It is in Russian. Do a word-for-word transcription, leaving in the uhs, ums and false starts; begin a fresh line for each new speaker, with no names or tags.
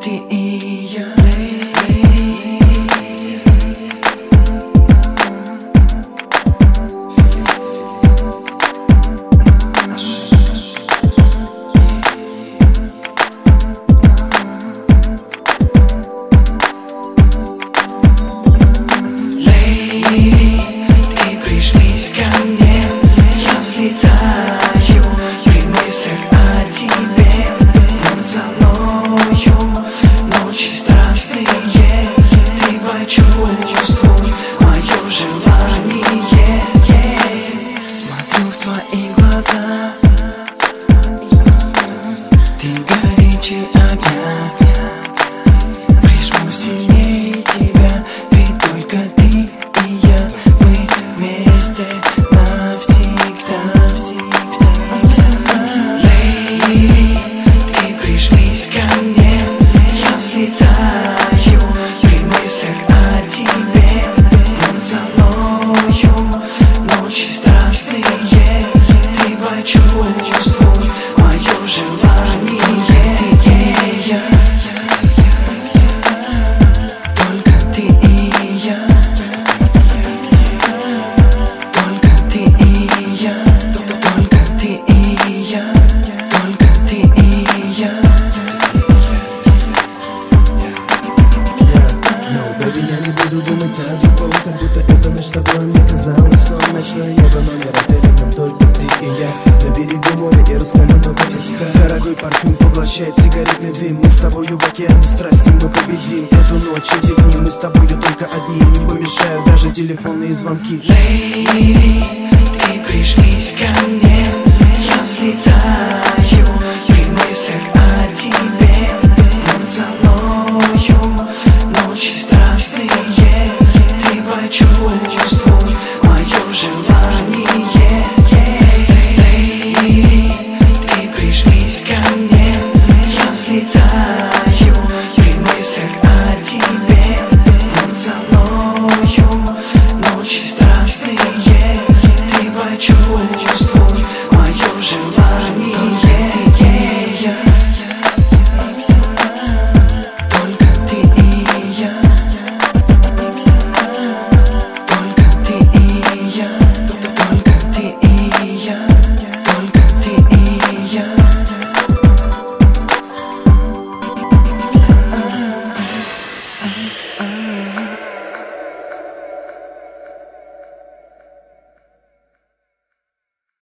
ты и я. Ты прижмись ко мне, я взлетаю при мыслях о тебе. Над за мною ночи страстные, ты почувствуй мое желание. Смотрю в твои глаза, ты горячий огня. Прижму сильнее тебя, ведь только ты и я, мы вместе навсегда. Лейли, ты прижмись ко мне, я взлетаю при мыслях о тебе. Над за мною ночи страстные, ты почувствуй мое желание. Ты и я, только ты и я, только ты и я, только ты и я, только ты и я.
No, baby, я не буду думать о другом, как будто эта ночь с тобой мне казалась сном. Ночной йога номер, а перед ним только ты и я. На берегу моря и раскаленного песка. Дорогой парфюм поглощает сигаретный дым. Мы с тобою в океане страсти, мы победим эту ночь, эти дни. Мы с тобою только одни, не помешают даже телефонные звонки.
Лейли, ты прижмись ко мне, я взлетаю